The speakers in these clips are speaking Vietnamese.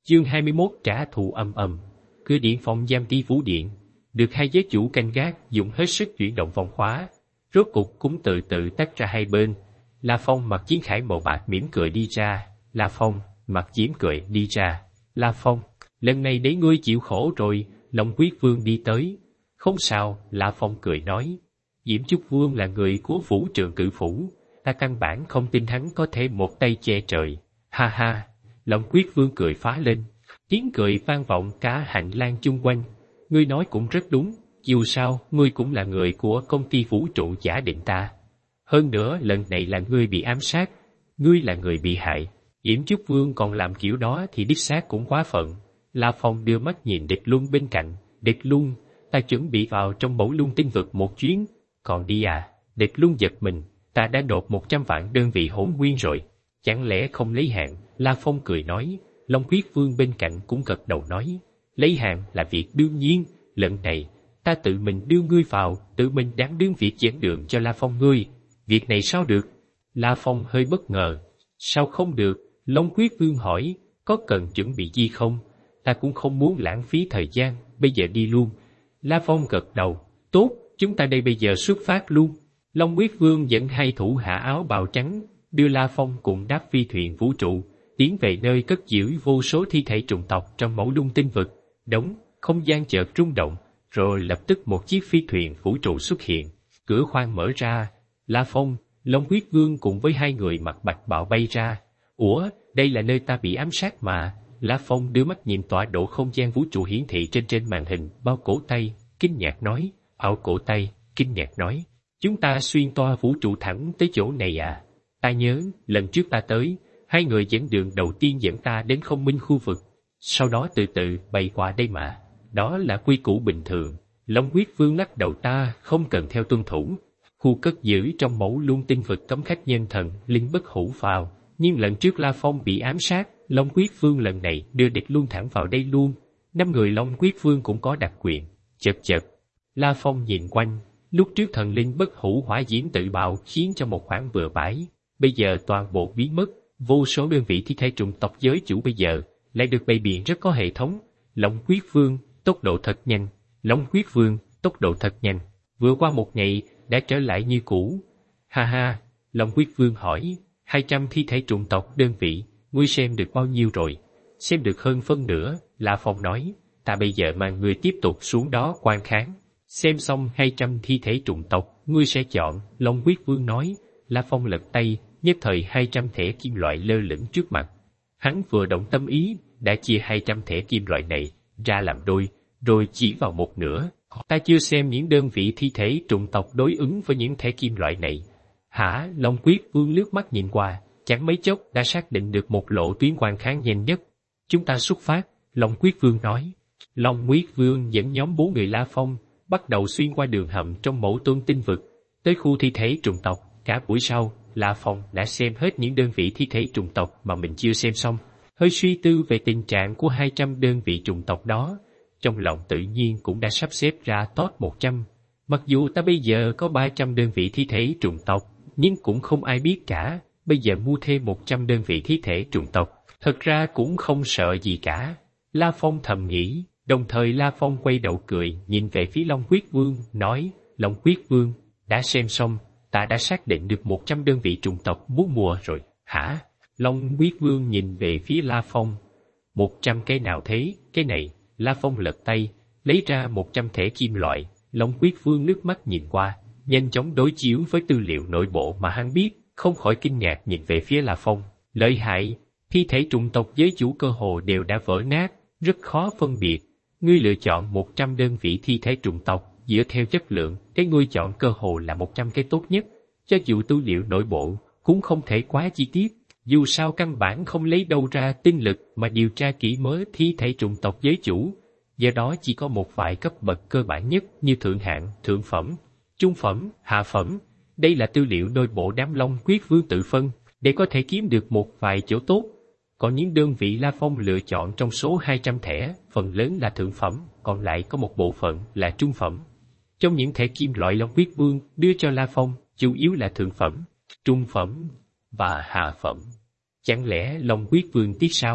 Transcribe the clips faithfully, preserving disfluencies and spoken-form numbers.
Chương hai mươi mốt trả thù ầm ầm. Cửa điện phòng giam Ti Phủ Điện được hai giới chủ canh gác dùng hết sức chuyển động vòng khóa, rốt cục cũng từ từ tách ra hai bên. La Phong mặc chiến khải màu bạc mỉm cười đi ra. La Phong mặc diễm cười đi ra. La Phong, lần này để ngươi chịu khổ rồi. Long Quyết Vương đi tới. Không sao, La Phong cười nói. Diễm Trúc Vương là người của Vũ Trường Cự Phủ, ta căn bản không tin hắn có thể một tay che trời. Ha ha, Long Quyết Vương cười phá lên. Tiếng cười vang vọng cả hành lang chung quanh. Ngươi nói cũng rất đúng, dù sao, ngươi cũng là người của công ty vũ trụ giả định ta. Hơn nữa, lần này là ngươi bị ám sát, ngươi là người bị hại. Diễm Trúc Vương còn làm kiểu đó thì đích xác cũng quá phận. La Phong đưa mắt nhìn Địch Luân bên cạnh. Địch Luân, ta chuẩn bị vào trong Mẫu Luân tinh vực một chuyến. Còn đi à? Địch Luân giật mình, ta đã nộp một trăm vạn đơn vị hỗn nguyên rồi. Chẳng lẽ không lấy hạn? La Phong cười nói. Long Quyết Vương bên cạnh cũng gật đầu nói. Lấy hạn là việc đương nhiên, lần này, ta tự mình đưa ngươi vào, tự mình đảm đương việc dẫn đường cho La Phong ngươi. Việc này sao được? La Phong hơi bất ngờ. Sao không được? Long Quyết Vương hỏi, có cần chuẩn bị gì không? Ta cũng không muốn lãng phí thời gian, bây giờ đi luôn. La Phong gật đầu. Tốt, chúng ta đây bây giờ xuất phát luôn. Long Quyết Vương dẫn hai thủ hạ áo bào trắng, đưa La Phong cùng đáp phi thuyền vũ trụ, tiến về nơi cất giữ vô số thi thể trùng tộc trong Mẫu Luân tinh vực. Đống, không gian chợt rung động, rồi lập tức một chiếc phi thuyền vũ trụ xuất hiện. Cửa khoang mở ra, La Phong, Long Quyết Vương cùng với hai người mặc bạch bào bay ra. Ủa, đây là nơi ta bị ám sát mà. La Phong đưa mắt nhìn tọa độ không gian vũ trụ hiển thị trên trên màn hình bao cổ tay, kinh ngạc nói. Ảo cổ tay, kinh ngạc nói. Chúng ta xuyên toa vũ trụ thẳng tới chỗ này à? Ta nhớ, lần trước ta tới, hai người dẫn đường đầu tiên dẫn ta đến không minh khu vực, sau đó từ từ bay qua đây mà. Đó là quy củ bình thường. Long Quyết Vương lắc đầu, ta không cần theo tuân thủ. Khu cất giữ trong Mẫu Luân tinh vực cấm khách nhân thần, linh bất hủ vào. Nhưng lần trước La Phong bị ám sát, Long Quyết Vương lần này đưa Địch Luân thẳng vào đây luôn. Năm người Long Quyết Vương cũng có đặc quyền. Chật chật. La Phong nhìn quanh. Lúc trước thần linh bất hủ hỏa diễm tự bạo khiến cho một khoảng bừa bãi. Bây giờ toàn bộ biến mất. Vô số đơn vị thi thể trùng tộc giới chủ bây giờ lại được bày biện rất có hệ thống. Long Quyết Vương, tốc độ thật nhanh. Long Quyết Vương, tốc độ thật nhanh. Vừa qua một ngày, đã trở lại như cũ. Ha ha, Long Quyết Vương hỏi, hai trăm thi thể trùng tộc đơn vị, ngươi xem được bao nhiêu rồi? Xem được hơn phân nửa, La Phong nói, ta bây giờ mang ngươi tiếp tục xuống đó quan kháng. Xem xong hai trăm thi thể trùng tộc, ngươi sẽ chọn, Long Quyết Vương nói. La Phong lật tay, nhất thời hai trăm thẻ kim loại lơ lửng trước mặt. Hắn vừa động tâm ý, đã chia hai trăm thẻ kim loại này ra làm đôi, rồi chỉ vào một nửa. Ta chưa xem những đơn vị thi thể trùng tộc đối ứng với những thẻ kim loại này. Hả? Long Quyết Vương lướt mắt nhìn qua, chẳng mấy chốc đã xác định được một lộ tuyến quan kháng nhanh nhất. Chúng ta xuất phát, Long Quyết Vương nói. Long Quyết Vương dẫn nhóm bốn người La Phong, bắt đầu xuyên qua đường hầm trong Mẫu Luân tinh vực, tới khu thi thể trùng tộc. Cả buổi sau, La Phong đã xem hết những đơn vị thi thể trùng tộc mà mình chưa xem xong. Hơi suy tư về tình trạng của hai trăm đơn vị trùng tộc đó, trong lòng tự nhiên cũng đã sắp xếp ra top một trăm. Mặc dù ta bây giờ có ba trăm đơn vị thi thể trùng tộc, nhưng cũng không ai biết cả. Bây giờ mua thêm một trăm đơn vị thi thể trùng tộc, thật ra cũng không sợ gì cả. La Phong thầm nghĩ, đồng thời La Phong quay đầu cười, nhìn về phía Long Quyết Vương, nói, Long Quyết Vương, đã xem xong, ta đã xác định được một trăm đơn vị trùng tộc muốn mua rồi. Hả? Long Quyết Vương nhìn về phía La Phong. Một trăm cái nào thế? Cái này. La Phong lật tay, lấy ra một trăm thẻ kim loại. Long Quyết Vương lướt mắt nhìn qua, nhanh chóng đối chiếu với tư liệu nội bộ mà hắn biết, không khỏi kinh ngạc nhìn về phía La Phong. Lợi hại, thi thể trùng tộc giới chủ cơ hồ đều đã vỡ nát, rất khó phân biệt. Ngươi lựa chọn một trăm đơn vị thi thể trùng tộc, dựa theo chất lượng, cái ngươi chọn cơ hồ là một trăm cái tốt nhất. Cho dù tư liệu nội bộ, cũng không thể quá chi tiết. Dù sao căn bản không lấy đâu ra tinh lực mà điều tra kỹ mới thi thể trùng tộc giới chủ. Do đó chỉ có một vài cấp bậc cơ bản nhất như thượng hạng, thượng phẩm, trung phẩm, hạ phẩm. Đây là tư liệu nội bộ đám Long Quyết Vương tự phân, để có thể kiếm được một vài chỗ tốt. Còn những đơn vị La Phong lựa chọn trong số hai trăm thẻ, phần lớn là thượng phẩm, còn lại có một bộ phận là trung phẩm. Trong những thẻ kim loại Long Quyết Vương đưa cho La Phong, chủ yếu là thượng phẩm, trung phẩm và hạ phẩm. Chẳng lẽ Long Quyết Vương tiếc sao?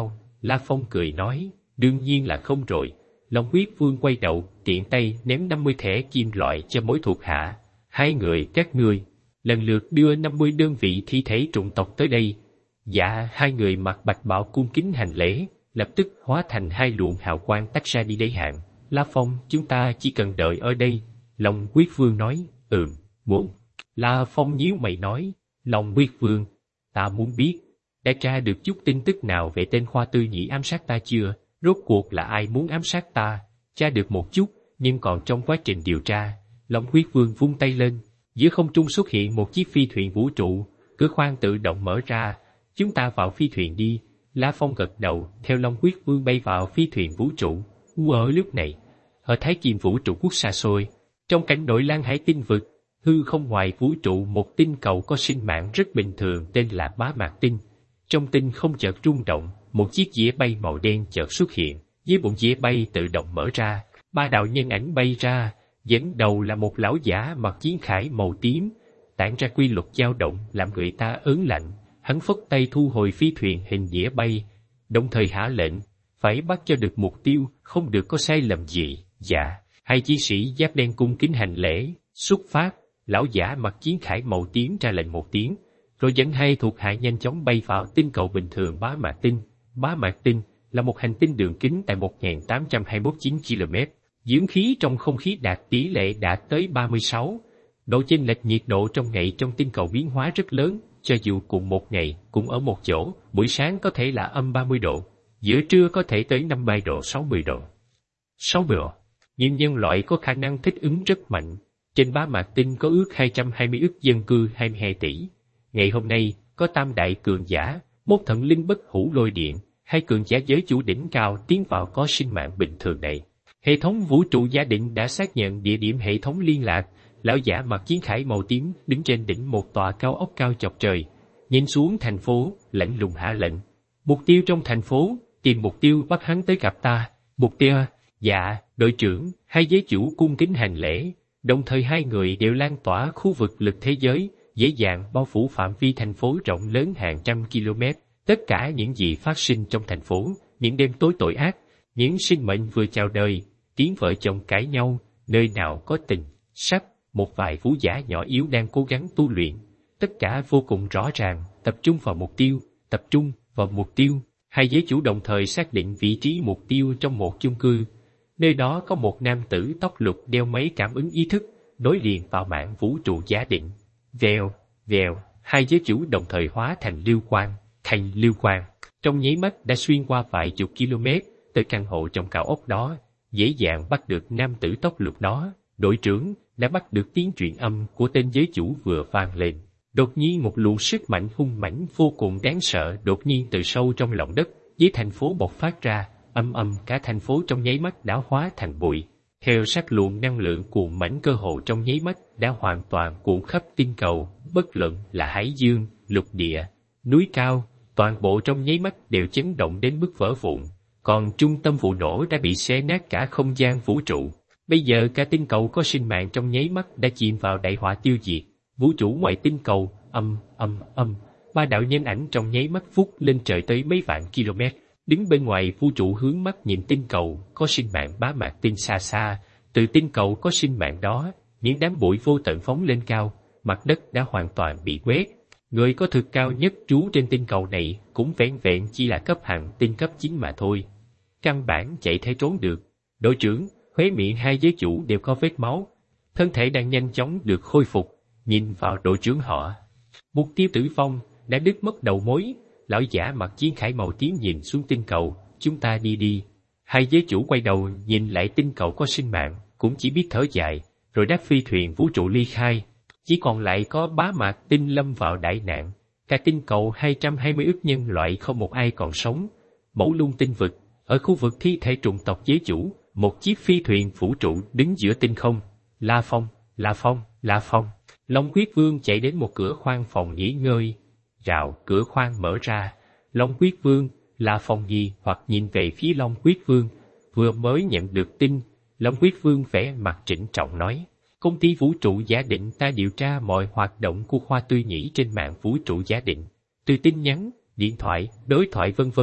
La Phong cười nói, đương nhiên là không rồi. Long Huyết Vương quay đầu, tiện tay ném năm mươi thẻ kim loại cho mỗi thuộc hạ. Hai người các ngươi, lần lượt đưa năm mươi đơn vị thi thể trùng tộc tới đây. Dạ, hai người mặc bạch bào cung kính hành lễ, lập tức hóa thành hai luồng hào quang tách ra đi lấy hạn. La Phong, chúng ta chỉ cần đợi ở đây. Long Huyết Vương nói, ừm, muốn. La Phong nhíu mày nói, Long Huyết Vương, ta muốn biết, đã tra được chút tin tức nào về tên Khoa Tư Nhĩ ám sát ta chưa? Rốt cuộc là ai muốn ám sát ta? Tra được một chút, nhưng còn trong quá trình điều tra. Long Huyết Vương vung tay lên, giữa không trung xuất hiện một chiếc phi thuyền vũ trụ, cửa khoang tự động mở ra. Chúng ta vào phi thuyền đi. La Phong gật đầu, theo Long Huyết Vương bay vào phi thuyền vũ trụ. Ở lúc này, ở Thái Kim vũ trụ quốc xa xôi, trong cảnh nội Lan Hải tinh vực, hư không ngoài vũ trụ một tinh cầu có sinh mạng rất bình thường tên là Bá Mạc Tinh. Trong tinh không chợt rung động, một chiếc dĩa bay màu đen chợt xuất hiện, dưới bụng dĩa bay tự động mở ra, ba đạo nhân ảnh bay ra, dẫn đầu là một lão giả mặc chiến khải màu tím, tản ra quy luật dao động làm người ta ớn lạnh. Hắn phất tay thu hồi phi thuyền hình dĩa bay, đồng thời hạ lệnh, phải bắt cho được mục tiêu, không được có sai lầm gì. Dạ, hai chiến sĩ giáp đen cung kính hành lễ, xuất phát. Lão giả mặc chiến khải màu tím ra lệnh một tiếng, rồi dẫn hai thuộc hạ nhanh chóng bay vào tinh cầu bình thường Bá Mạc Tinh. Bá Mạc Tinh là một hành tinh đường kính tại một nghìn tám trăm hai mươi mốt phẩy chín ki lô mét, dưỡng khí trong không khí đạt tỷ lệ đạt tới ba mươi sáu. Độ chênh lệch nhiệt độ trong ngày trong tinh cầu biến hóa rất lớn, cho dù cùng một ngày, cùng ở một chỗ, buổi sáng có thể là âm ba mươi độ, giữa trưa có thể tới năm mươi bảy độ sáu mươi độ. sáu mươi độ. Nhưng nhân loại có khả năng thích ứng rất mạnh. Trên Bá Mạc Tinh có ước hai trăm hai mươi ức dân cư hai mươi hai tỷ. Ngày hôm nay, có tam đại cường giả, một thần linh bất hủ lôi điện, hai cường giả giới chủ đỉnh cao tiến vào có sinh mạng bình thường này. Hệ thống vũ trụ giả định đã xác nhận địa điểm hệ thống liên lạc. Lão giả mặc chiến khải màu tím đứng trên đỉnh một tòa cao ốc cao chọc trời, nhìn xuống thành phố, lạnh lùng hạ lệnh. Mục tiêu trong thành phố, tìm mục tiêu bắt hắn tới gặp ta. Mục tiêu, dạ, đội trưởng, hai giới chủ cung kính hành lễ. Đồng thời hai người đều lan tỏa khu vực lực thế giới, dễ dàng bao phủ phạm vi thành phố rộng lớn hàng trăm km. Tất cả những gì phát sinh trong thành phố, những đêm tối tội ác, những sinh mệnh vừa chào đời, tiếng vợ chồng cãi nhau, nơi nào có tình, sắc, một vài phú giả nhỏ yếu đang cố gắng tu luyện. Tất cả vô cùng rõ ràng, tập trung vào mục tiêu, tập trung vào mục tiêu. Hai giới chủ đồng thời xác định vị trí mục tiêu trong một chung cư. Nơi đó có một nam tử tóc lục đeo máy cảm ứng ý thức, nối liền vào mạng vũ trụ giả định. Vèo, vèo, hai giới chủ đồng thời hóa thành lưu quang, thành lưu quang. Trong nháy mắt đã xuyên qua vài chục km, tới căn hộ trong cao ốc đó, dễ dàng bắt được nam tử tóc lục đó. Đội trưởng đã bắt được tiếng truyền âm của tên giới chủ vừa vang lên. Đột nhiên một luồng sức mạnh hung mãnh vô cùng đáng sợ đột nhiên từ sâu trong lòng đất, dưới thành phố bộc phát ra, âm âm cả thành phố trong nháy mắt đã hóa thành bụi. Theo sát luồng năng lượng cuồng mãnh cơ hồ trong nháy mắt đã hoàn toàn cuộn khắp tinh cầu, bất luận là hải dương, lục địa, núi cao, toàn bộ trong nháy mắt đều chấn động đến mức vỡ vụn. Còn trung tâm vụ nổ đã bị xé nát cả không gian vũ trụ. Bây giờ cả tinh cầu có sinh mạng trong nháy mắt đã chìm vào đại họa tiêu diệt. Vũ trụ ngoài tinh cầu, âm, âm, âm, ba đạo nhân ảnh trong nháy mắt vút lên trời tới mấy vạn km. Đứng bên ngoài vũ trụ hướng mắt nhìn tinh cầu có sinh mạng Bá Mạc Tinh xa xa. Từ tinh cầu có sinh mạng đó, những đám bụi vô tận phóng lên cao, mặt đất đã hoàn toàn bị quét. Người có thực cao nhất trú trên tinh cầu này cũng vẹn vẹn chỉ là cấp hạng tinh cấp chín mà thôi. Căn bản chạy thế trốn được. Đội trưởng, khóe miệng hai giới chủ đều có vết máu. Thân thể đang nhanh chóng được khôi phục, nhìn vào đội trưởng họ. Mục tiêu tử vong đã đứt mất đầu mối. Lão giả mặc chiến khải màu tím nhìn xuống tinh cầu, chúng ta đi đi. Hai giới chủ quay đầu nhìn lại tinh cầu có sinh mạng, cũng chỉ biết thở dài, rồi đáp phi thuyền vũ trụ ly khai. Chỉ còn lại có Bá Mạc Tinh lâm vào đại nạn. Cả tinh cầu hai trăm hai mươi ức nhân loại không một ai còn sống. Mẫu Lung tinh vực, ở khu vực thi thể trùng tộc giới chủ, một chiếc phi thuyền vũ trụ đứng giữa tinh không. La Phong, La Phong, La Phong. Long Huyết Vương chạy đến một cửa khoang phòng nghỉ ngơi. Rào, cửa khoang mở ra. Long Huyết Vương, La Phong nghi hoặc nhìn về phía Long Huyết Vương. Vừa mới nhận được tin, Long Huyết Vương vẻ mặt trịnh trọng nói. Công ty vũ trụ giả định ta điều tra mọi hoạt động của Khoa Tư Nhĩ trên mạng vũ trụ giả định. Từ tin nhắn, điện thoại, đối thoại vân vân.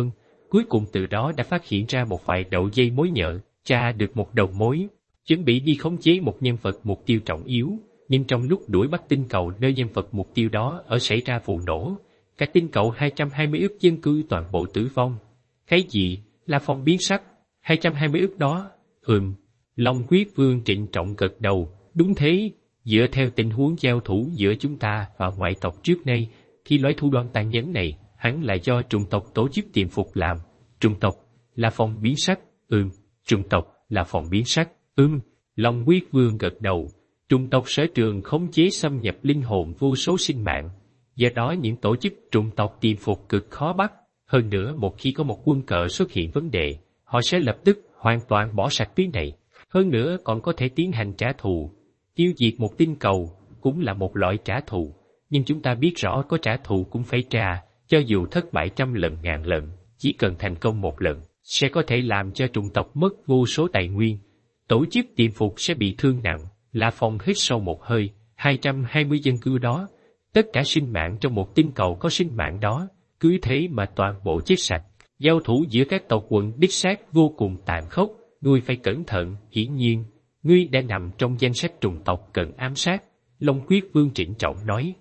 cuối cùng từ đó đã phát hiện ra một vài đầu dây mối nhợ, tra được một đầu mối, chuẩn bị đi khống chế một nhân vật mục tiêu trọng yếu, nhưng trong lúc đuổi bắt tinh cầu nơi nhân vật mục tiêu đó ở xảy ra vụ nổ, cả tinh cầu hai trăm hai mươi ức dân cư toàn bộ tử vong. Cái gì? La Phong biến sắc. hai trăm hai mươi ức đó? Ừm. Long Quyết Vương trịnh trọng gật đầu. Đúng thế, dựa theo tình huống giao thủ giữa chúng ta và ngoại tộc trước nay, thì loại thủ đoạn tàn nhẫn này hẳn là do trùng tộc tổ chức tiềm phục làm. Trùng tộc? La Phong biến sắc. Ừm. Trùng tộc? La Phong biến sắc. Ừm. Long Quyết Vương gật đầu. Trùng tộc sở trường khống chế xâm nhập linh hồn vô số sinh mạng. Do đó những tổ chức trùng tộc tiềm phục cực khó bắt. Hơn nữa một khi có một quân cờ xuất hiện vấn đề, họ sẽ lập tức hoàn toàn bỏ sạch tuyến này. Hơn nữa còn có thể tiến hành trả thù. Tiêu diệt một tinh cầu cũng là một loại trả thù. Nhưng chúng ta biết rõ có trả thù cũng phải trả, cho dù thất bại trăm lần ngàn lần. Chỉ cần thành công một lần, sẽ có thể làm cho trùng tộc mất vô số tài nguyên. Tổ chức tiềm phục sẽ bị thương nặng. La Phong hít sâu một hơi. hai trăm hai mươi dân cư đó, tất cả sinh mạng trong một tinh cầu có sinh mạng đó, cứ thế mà toàn bộ chết sạch. Giao thủ giữa các tộc quần đích xác vô cùng tàn khốc, ngươi phải cẩn thận. Hiển nhiên, ngươi đã nằm trong danh sách trùng tộc cần ám sát. Long Quyết Vương trịnh trọng nói.